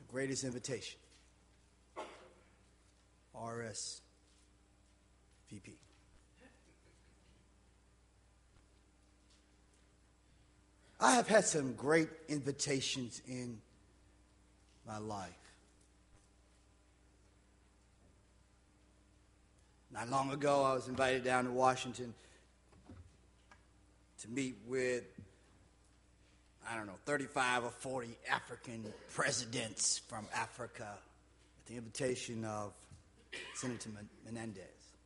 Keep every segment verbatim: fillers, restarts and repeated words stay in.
Greatest invitation. R S V P. I have had some great invitations in my life. Not long ago, I was invited down to Washington to meet with, I don't know, thirty-five or forty African presidents from Africa at the invitation of Senator Menendez.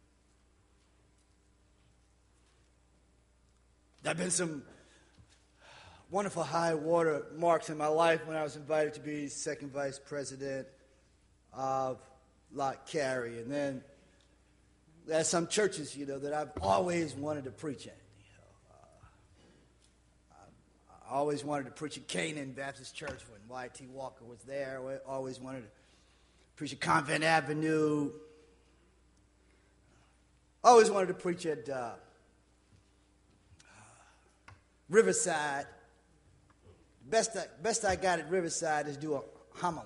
There have been some wonderful high water marks in my life when I was invited to be second vice president of Lott Carey. And then there's some churches, you know, that I've always wanted to preach at. You know, uh, I always wanted to preach at Canaan Baptist Church when Y T Walker was there. I always wanted to preach at Convent Avenue. I always wanted to preach at uh, uh, Riverside. Best I, best I got at Riverside is do a homily.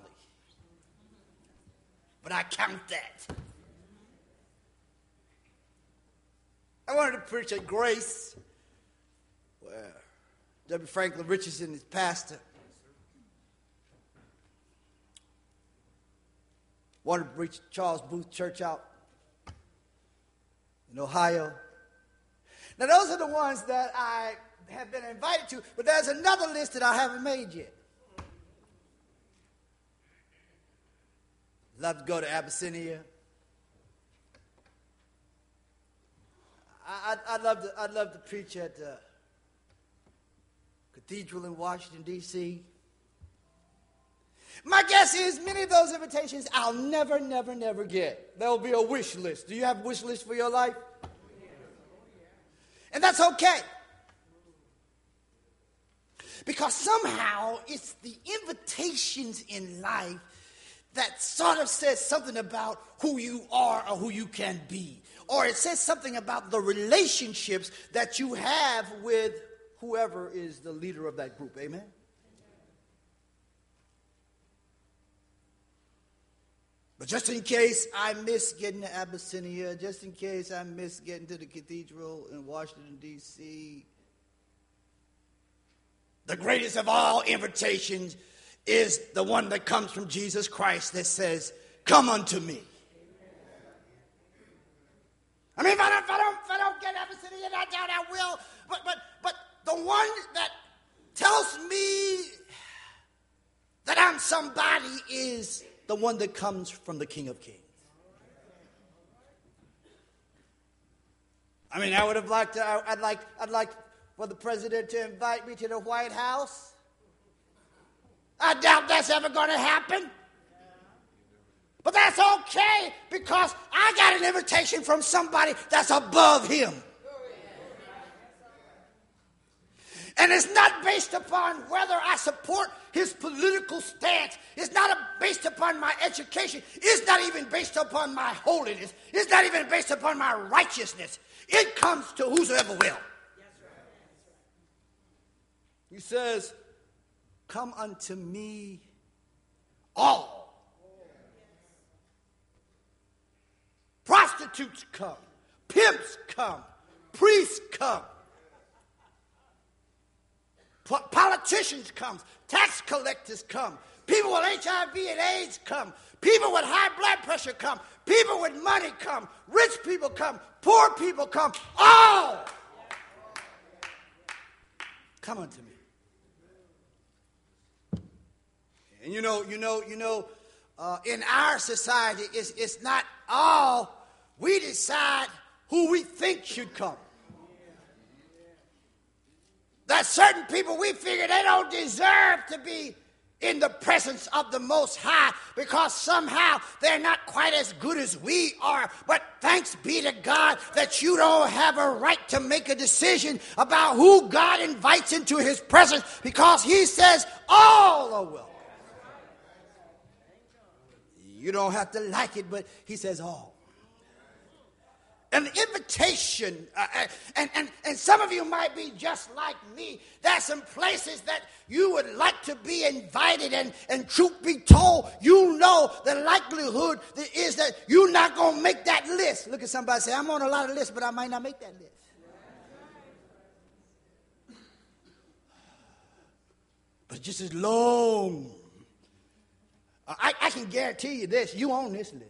But I count that. I wanted to preach at Grace, where W. Franklin Richardson is pastor. Wanted to preach at Charles Booth Church out in Ohio. Now, those are the ones that I have been invited to, but there's another list that I haven't made yet. Love to go to Abyssinia. I, I'd, I'd love to. I'd love to preach at the Cathedral in Washington, D C My guess is many of those invitations I'll never, never, never get. There will be a wish list. Do you have a wish list for your life? And that's okay. Because somehow it's the invitations in life that sort of says something about who you are or who you can be. Or it says something about the relationships that you have with whoever is the leader of that group. Amen? But just in case I miss getting to Abyssinia, just in case I miss getting to the cathedral in Washington, D C, the greatest of all invitations is the one that comes from Jesus Christ that says, "Come unto me." I mean, if I don't, if I don't, if I don't get Abyssinia, I doubt I will. But, but, but the one that tells me that I'm somebody is the one that comes from the King of Kings. I mean, I would have liked to, I, I'd like, I'd like for the president to invite me to the White House. I doubt that's ever going to happen. But that's okay, because I got an invitation from somebody that's above him. And it's not based upon whether I support his political stance. It's not based upon my education. It's not even based upon my holiness. It's not even based upon my righteousness. It comes to whosoever will. He says, "Come unto me all." Prostitutes come. Pimps come. Priests come. Po- politicians come. Tax collectors come. People with H I V and AIDS come. People with high blood pressure come. People with money come. Rich people come. Poor people come. All come unto me. And you know, you know, you know, uh, in our society, it's, it's not all. We decide who we think should come. That certain people, we figure they don't deserve to be in the presence of the Most High because somehow they're not quite as good as we are. But thanks be to God that you don't have a right to make a decision about who God invites into his presence, because he says all are welcome. You don't have to like it, but he says all. an invitation, uh, and, and, and some of you might be just like me. There's some places that you would like to be invited, and, and truth be told, you know the likelihood is that you're not going to make that list. Look at somebody and say, I'm on a lot of lists, but I might not make that list. But just as long, I, I can guarantee you this, you on this list.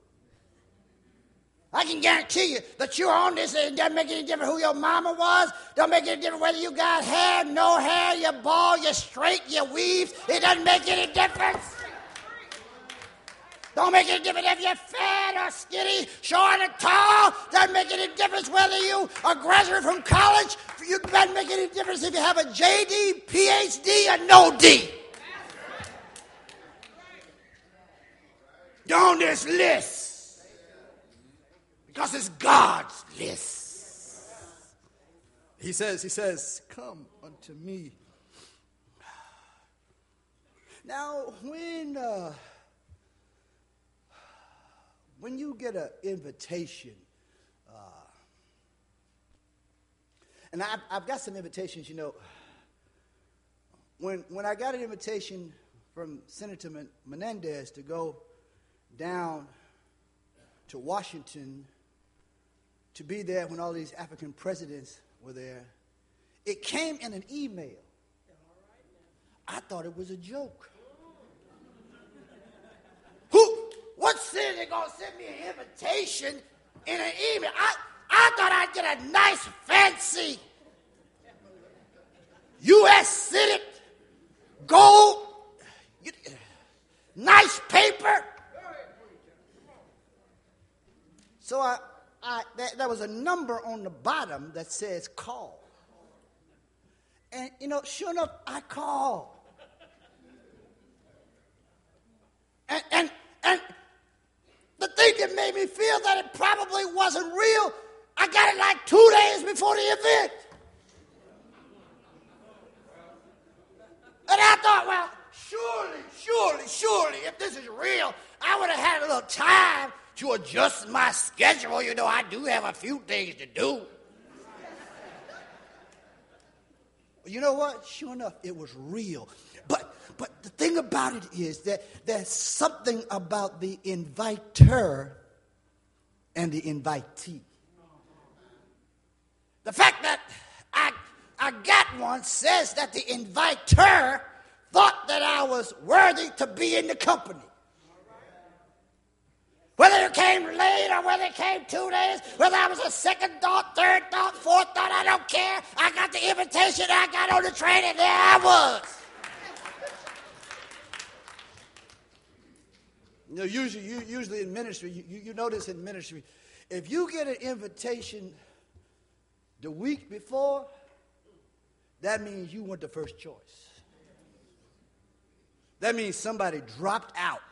I can guarantee you that you're on this. It doesn't make any difference who your mama was. Don't make any difference whether you got hair, no hair, you bald, you straight, you weave. It doesn't make any difference. Don't make any difference if you're fat or skinny, short or tall. Doesn't make any difference whether you are a graduate from college. It doesn't make any difference if you have a J D, P H D, or no D. You're on this list. Because it's God's list. He says, he says, come unto me. Now, when uh, when you get an invitation, uh, and I've, I've got some invitations, you know. When when I got an invitation from Senator Menendez to go down to Washington to be there when all these African presidents were there, it came in an email. I thought it was a joke. Who? What city gonna send me an invitation in an email? I, I thought I'd get a nice, fancy U S Senate gold, nice paper. So I, I there, there was a number on the bottom that says call. And, you know, sure enough, I called. And, and, and the thing that made me feel that it probably wasn't real, I got it like two days before the event. And I thought, well, surely, surely, surely, if this is real, I would have had a little time to adjust my schedule. You know, I do have a few things to do. You know what? Sure enough, it was real. But but the thing about it is that there's something about the inviter and the invitee. The fact that I I got one says that the inviter thought that I was worthy to be in the company. Whether it came late or whether it came two days, whether I was a second thought, third thought, fourth thought, I don't care. I got the invitation, I got on the train, and there I was. You know, usually, you, usually in ministry, you, you notice in ministry, if you get an invitation the week before, that means you weren't the first choice. That means somebody dropped out.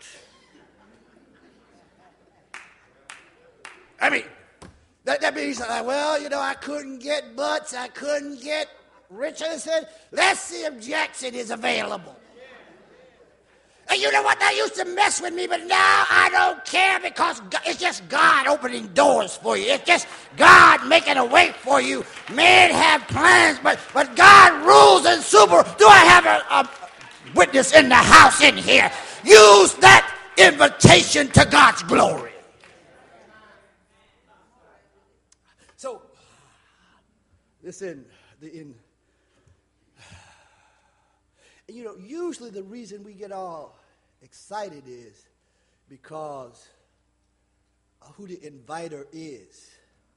I mean, that, that means, like, well, you know, I couldn't get Butts, I couldn't get Richardson. Let's see if Jackson is available. And you know what? That used to mess with me, but now I don't care because it's just God opening doors for you. It's just God making a way for you. Men have plans, but, but God rules and super. Do I have a, a witness in the house in here? Use that invitation to God's glory. So, listen, the in, you know, usually the reason we get all excited is because of who the inviter is.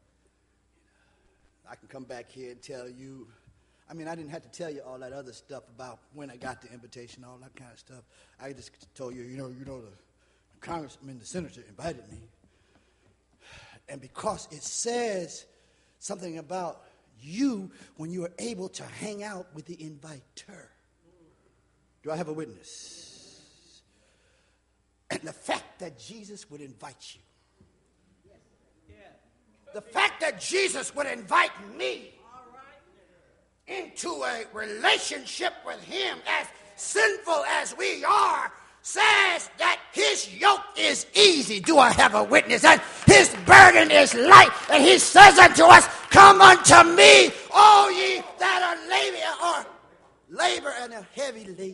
I can come back here and tell you, I mean, I didn't have to tell you all that other stuff about when I got the invitation, all that kind of stuff. I just told you, you know, you know, the congressman, the senator invited me. And because it says something about you when you are able to hang out with the inviter. Do I have a witness? And the fact that Jesus would invite you. The fact that Jesus would invite me into a relationship with him, as sinful as we are, says that his his yoke is easy. Do I have a witness? And his burden is light. And he says unto us, come unto me, all ye that are labor, or labor and are heavy laden.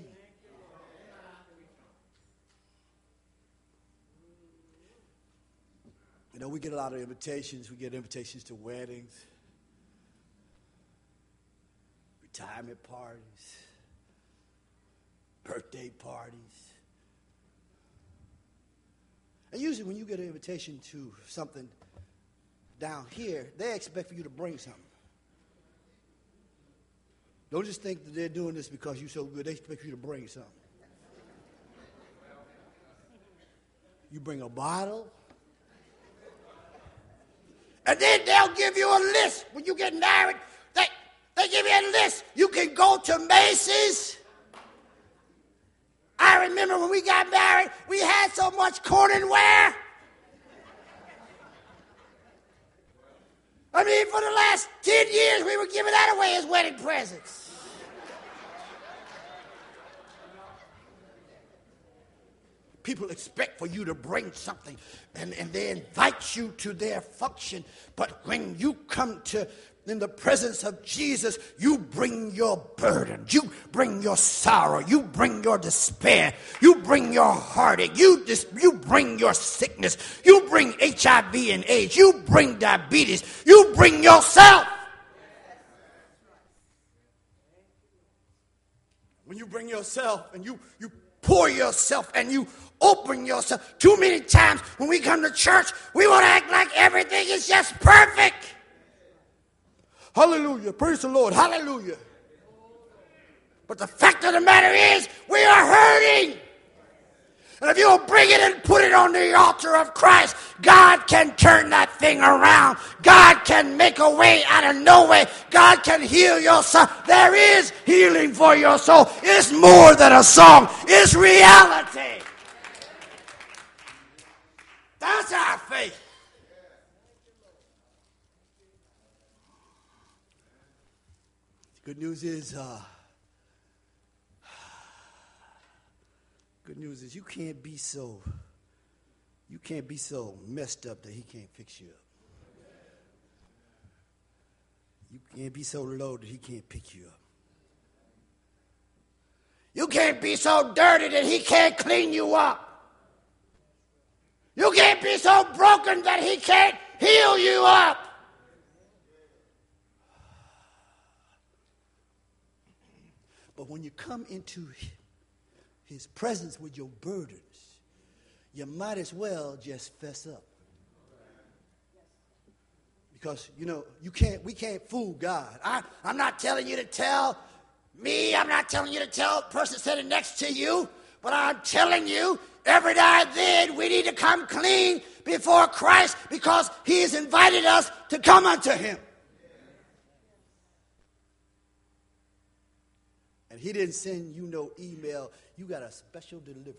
You know, we get a lot of invitations. We get invitations to weddings, retirement parties, birthday parties. And usually when you get an invitation to something down here, they expect for you to bring something. Don't just think that they're doing this because you're so good. They expect you to bring something. You bring a bottle. And then they'll give you a list. When you get married, they, they give you a list. You can go to Macy's. I remember when we got married, we had so much Corningware. I mean, for the last ten years, we were giving that away as wedding presents. People expect for you to bring something, and, and they invite you to their function. But when you come to in the presence of Jesus, you bring your burden, you bring your sorrow, you bring your despair, you bring your heartache, you dis- you bring your sickness, you bring H I V and AIDS, you bring diabetes, you bring yourself. When you bring yourself and you you pour yourself and you open yourself. Too many times when we come to church, we want to act like everything is just perfect. Hallelujah. Praise the Lord. Hallelujah. But the fact of the matter is, we are hurting. And if you'll bring it and put it on the altar of Christ, God can turn that thing around. God can make a way out of no way. God can heal your soul. There is healing for your soul. It's more than a song. It's reality. That's our faith. The good news is, uh, good news is you can't be so, you can't be so messed up that he can't fix you up. You can't be so low that he can't pick you up. You can't be so dirty that he can't clean you up. You can't be so broken that he can't heal you up. But when you come into his presence with your burdens, you might as well just fess up. Because, you know, you can't, we can't fool God. I, I'm not telling you to tell me, I'm not telling you to tell the person sitting next to you, but I'm telling you, every now and then we need to come clean before Christ because he has invited us to come unto him. And he didn't send you no email. You got a special delivery.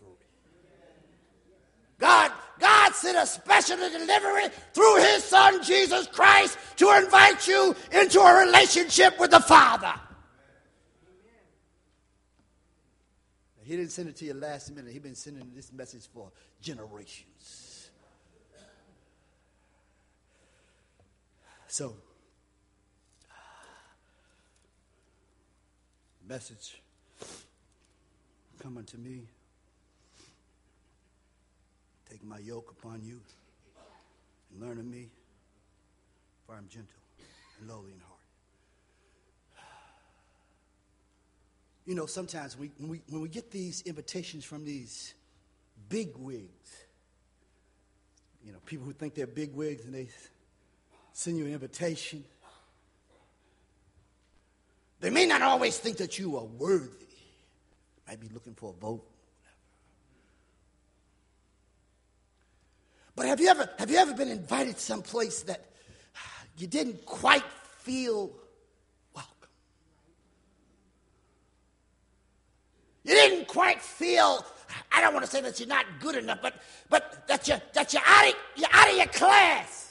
God, God sent a special delivery through his son Jesus Christ to invite you into a relationship with the Father. He didn't send it to you last minute. He's been sending this message for generations. So, message, come unto me, take my yoke upon you, and learn of me, for I am gentle and lowly in heart. You know, sometimes we, when, we, when we get these invitations from these big wigs, you know, people who think they're big wigs and they send you an invitation, they may not always think that you are worthy. Might be looking for a vote. But have you ever have you ever been invited someplace that you didn't quite feel welcome? You didn't quite feel, I don't want to say that you're not good enough, but but that you that you're out of you're out of your class.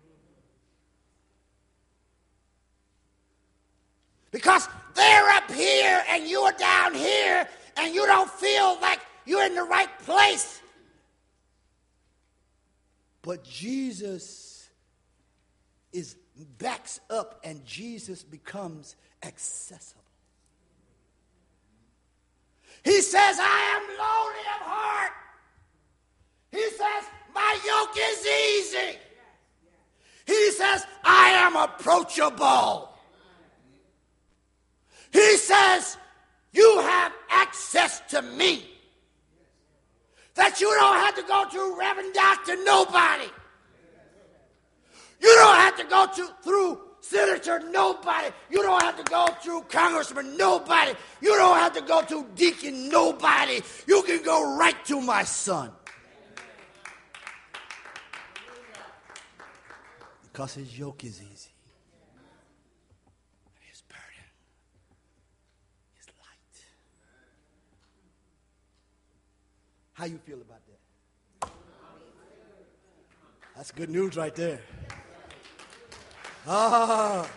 Because they're up here and you're down here and you don't feel like you're in the right place. But Jesus is backs up and Jesus becomes accessible. He says, I am lowly of heart. He says, my yoke is easy. He says, I am approachable. He says, you have access to me. That you don't have to go to Reverend Doctor Nobody. You don't have to go to, through Senator Nobody. You don't have to go through Congressman Nobody. You don't have to go to Deacon Nobody. You can go right to my son. Because his yoke is easy. His burden is light. How you feel about that? That's good news right there. Ah.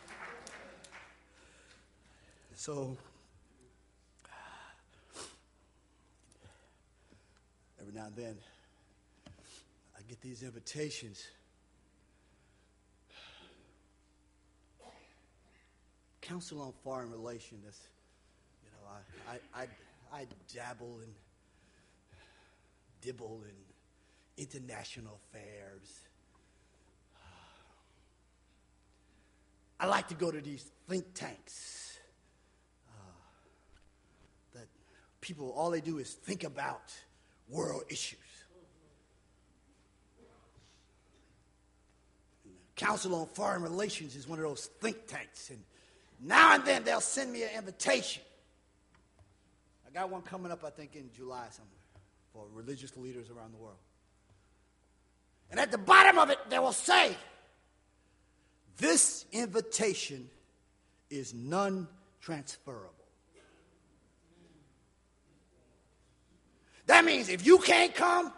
So, every now and then, I get these invitations. Council on Foreign Relations. You know, I, I, I, I dabble and dibble in international affairs. I like to go to these think tanks uh, that people, all they do is think about world issues. Council on Foreign Relations is one of those think tanks, and now and then they'll send me an invitation. I got one coming up, I think, in July somewhere for religious leaders around the world. And at the bottom of it, they will say, this invitation is non-transferable. That means if you can't come,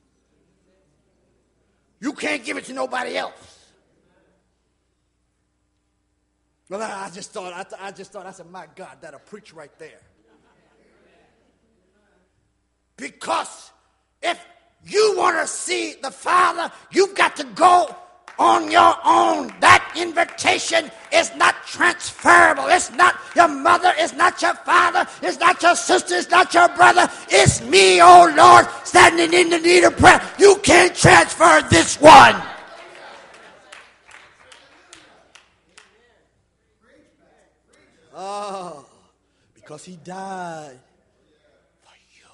you can't give it to nobody else. Well, I just thought, I, th- I just thought, I said, my God, that'll preach right there. Because if you want to see the Father, you've got to go on your own. That invitation is not transferable. It's not your mother. It's not your father. It's not your sister. It's not your brother. It's me, oh Lord, standing in the need of prayer. You can't transfer this one. Oh, because he died for you.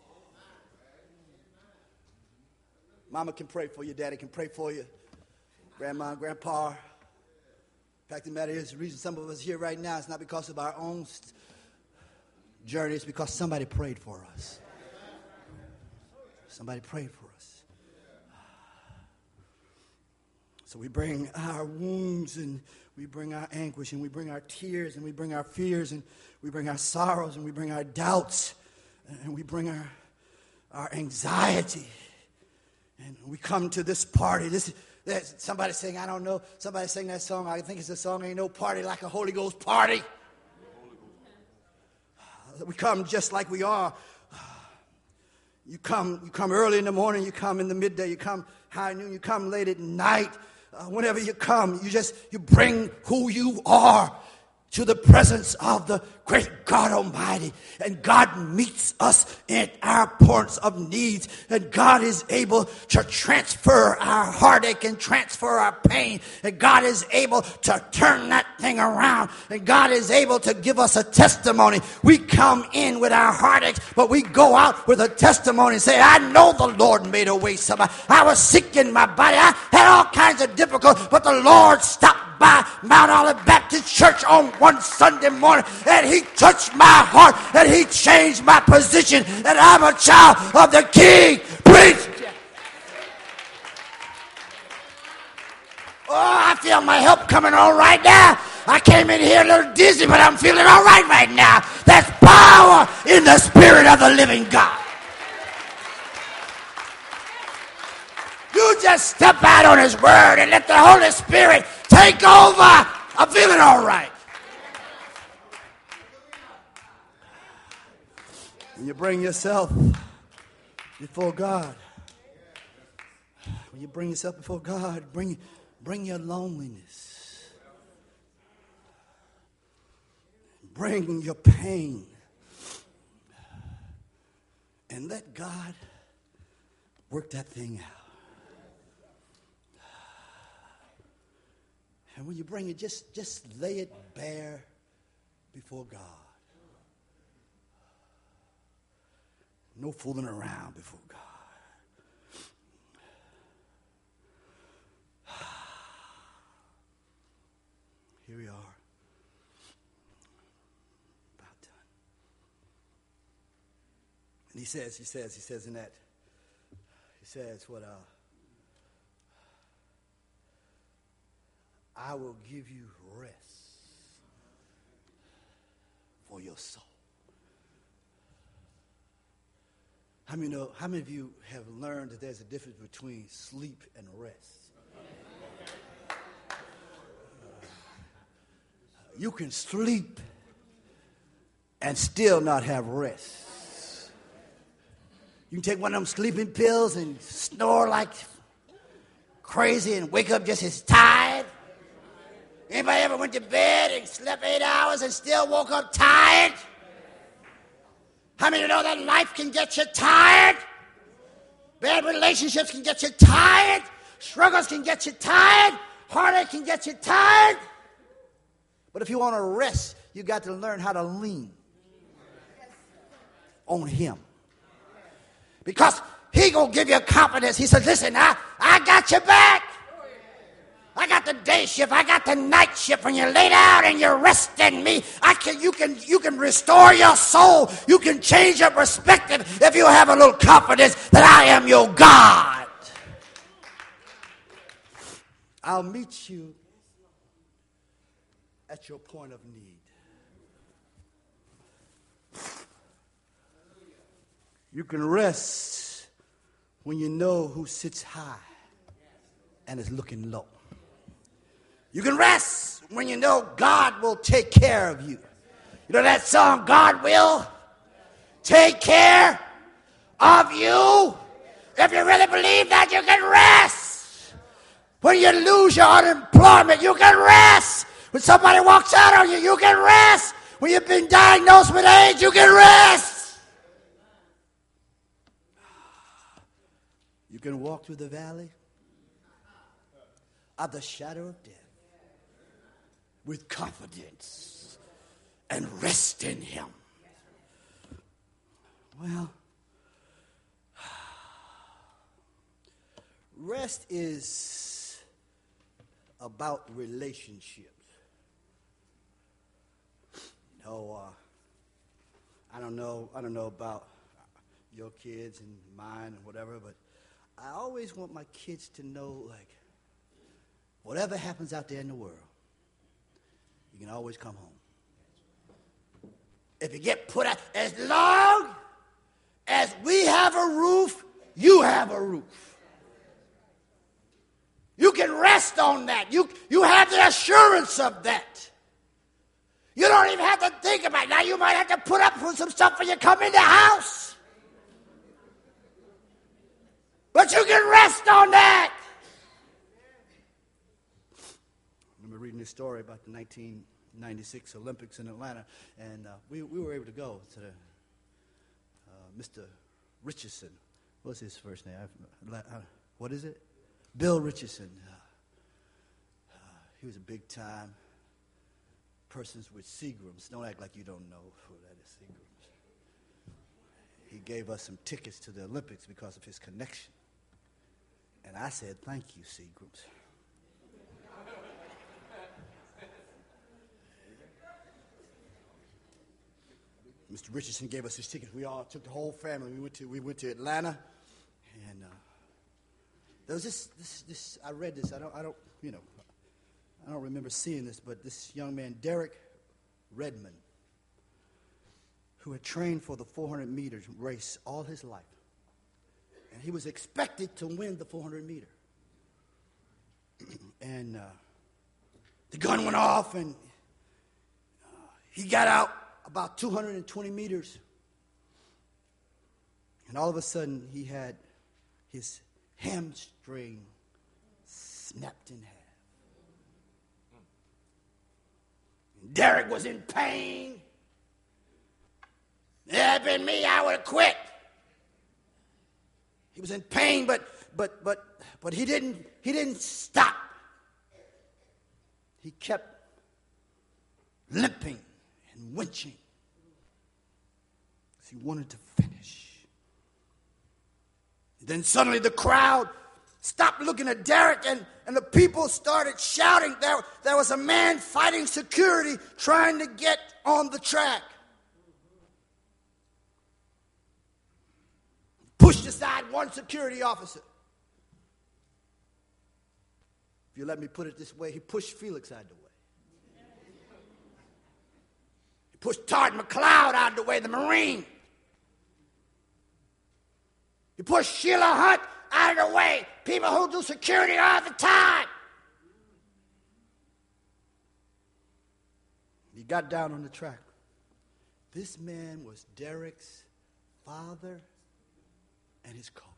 Mama can pray for you. Daddy can pray for you. Grandma and grandpa. The fact of the matter is, the reason some of us here right now is not because of our own st- journey. It's because somebody prayed for us. Somebody prayed for us. So we bring our wounds and we bring our anguish and we bring our tears and we bring our fears and we bring our sorrows and we bring our doubts and we bring our, our anxiety. And we come to this party. This There's somebody saying, I don't know, somebody sang that song, I think it's a song, ain't no party like a Holy Ghost party. We come just like we are. You come, you come early in the morning, you come in the midday, you come high noon, you come late at night. Uh, whenever you come, you just, you bring who you are to the presence of the great God Almighty. And God meets us in our points of needs. And God is able to transfer our heartache and transfer our pain. And God is able to turn that thing around. And God is able to give us a testimony. We come in with our heartaches, but we go out with a testimony and say, I know the Lord made a way somehow. I was sick in my body. I had all kinds of difficulties, but the Lord stopped by Mount Olive Baptist Church on one Sunday morning, and he touched my heart, and he changed my position, and I'm a child of the King. Preach! Oh, I feel my help coming on right now. I came in here a little dizzy, but I'm feeling all right right now. There's power in the Spirit of the living God. You just step out on his word and let the Holy Spirit take over. I'm feeling all right. When you bring yourself before God, When you bring yourself before God, bring, bring your loneliness. Bring your pain. And let God work that thing out. And when you bring it, just, just lay it bare before God. No fooling around before God. Here we are. About done. And he says, he says, he says in that, he says what, uh, I will give you rest for your soul. How many know, how many of you have learned that there's a difference between sleep and rest? You can sleep and still not have rest. You can take one of them sleeping pills and snore like crazy and wake up just as tired. Anybody ever went to bed and slept eight hours and still woke up tired? How many know that life can get you tired? Bad relationships can get you tired. Struggles can get you tired. Heartache can get you tired. But if you want to rest, you got to learn how to lean on him. Because he going to give you confidence. He says, listen, I, I got your back. I got the day shift. I got the night shift. When you lay down and you rest in me, I can, you can, you can restore your soul. You can change your perspective if you have a little confidence that I am your God. I'll meet you at your point of need. You can rest when you know who sits high and is looking low. You can rest when you know God will take care of you. You know that song, God will take care of you? If you really believe that, you can rest. When you lose your unemployment, you can rest. When somebody walks out on you, you can rest. When you've been diagnosed with AIDS, you can rest. You can walk through the valley of the shadow of death with confidence and rest in him. Well, rest is about relationships. You know, uh, I don't know, I don't know about your kids and mine and whatever, but I always want my kids to know, like, whatever happens out there in the world, you can always come home. If you get put out, as long as we have a roof, you have a roof. You can rest on that. You, you have the assurance of that. You don't even have to think about it. Now you might have to put up with some stuff when you come in the house. But you can rest on that. I remember reading this story about the nineteen ninety-six Olympics in Atlanta, and uh, we, we were able to go to the, uh, Mister Richardson. What's his first name? I, uh, what is it? Bill Richardson. Uh, uh, he was a big-time persons with Seagrams. Don't act like you don't know who that is, Seagrams. He gave us some tickets to the Olympics because of his connection. And I said, thank you, Seagrams. Mister Richardson gave us his tickets. We all took the whole family. We went to we went to Atlanta, and uh, there was this this this. I read this. I don't I don't you know I don't remember seeing this, but this young man, Derek Redmond, who had trained for the four hundred meters race all his life, and he was expected to win the four hundred meter, and uh, the gun went off, and uh, he got out about two hundred twenty meters, and all of a sudden he had his hamstring snapped in half. Derek was in pain. If it had been me, I would have quit. He was in pain, but but but but he didn't he didn't stop. He kept limping and winching. He wanted to finish. And then suddenly the crowd stopped looking at Derek, and, and the people started shouting. There, there was a man fighting security trying to get on the track. Pushed aside one security officer. If you let me put it this way, he pushed Felix out of the way. He pushed Todd McLeod out of the way, the Marine. He pushed Sheila Hunt out of the way, people who do security all the time. He got down on the track. This man was Derek's father and his coach.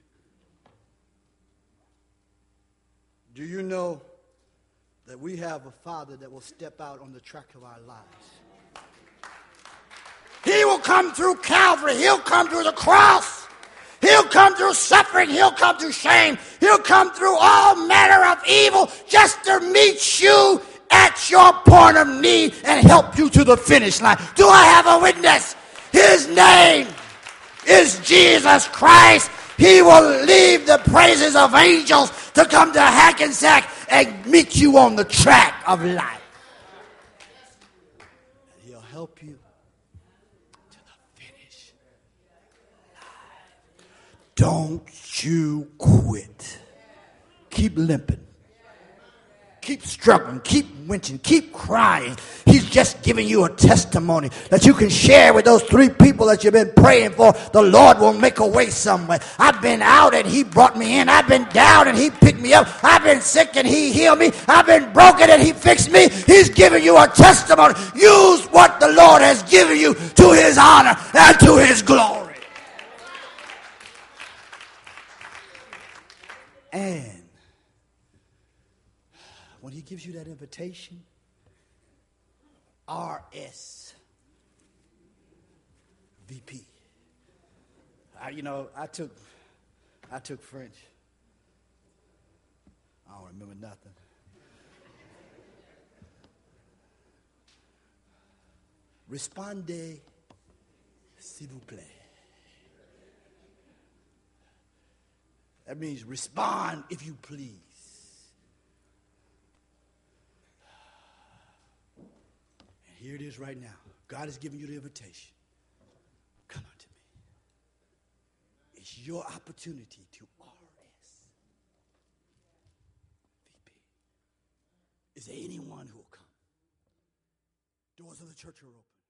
Do you know that we have a Father that will step out on the track of our lives? He will come through Calvary. He'll come through the cross. He'll come through suffering. He'll come through shame. He'll come through all manner of evil just to meet you at your point of need and help you to the finish line. Do I have a witness? His name is Jesus Christ. He will leave the praises of angels to come to Hackensack and meet you on the track of life. And he'll help you to the finish line. Don't you quit. Keep limping. Keep struggling, keep winching, keep crying. He's just giving you a testimony that you can share with those three people that you've been praying for. The Lord will make a way somewhere. I've been out and he brought me in. I've been down and he picked me up. I've been sick and he healed me. I've been broken and he fixed me. He's giving you a testimony. Use what the Lord has given you to his honor and to his glory. And when he gives you that invitation, R S V P. I, you know, I took, I took French. I don't remember nothing. Respondez, s'il vous plaît. That means respond if you please. Here it is right now. God is giving you the invitation. Come unto me. It's your opportunity to R S V P. Is there anyone who will come? Doors of the church are open.